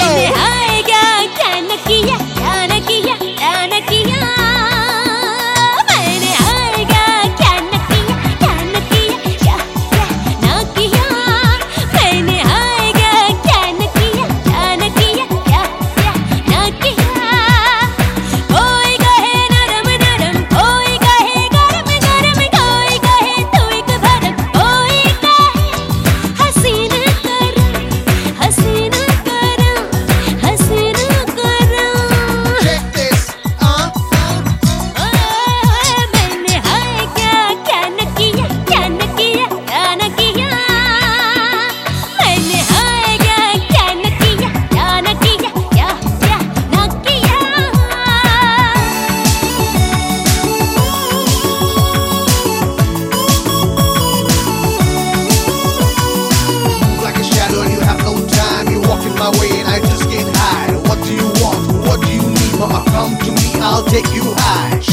मैंने हाय क्या न किया, क्या न किया, क्या न किया। मैंने हाय क्या न किया, क्या न किया, क्या न किया। मैंने हाय क्या न किया, क्या न किया, क्या न किया। कोई कहे नरम नरम, कोई कहे गरम गरम, कोई कहे तू एक भरम, कोई कहे हसीन करम, हसीन करम, हसीन करम। Check this. मैंने हाय क्या न किया, क्या न किया, क्या न किया। मैंने हाय क्या न किया, क्या न किया, क्या न किया। Like a shadow and you have no time. You're walking my way and I just get high. What do you want? What do you need? Mama, come to me, I'll take you high.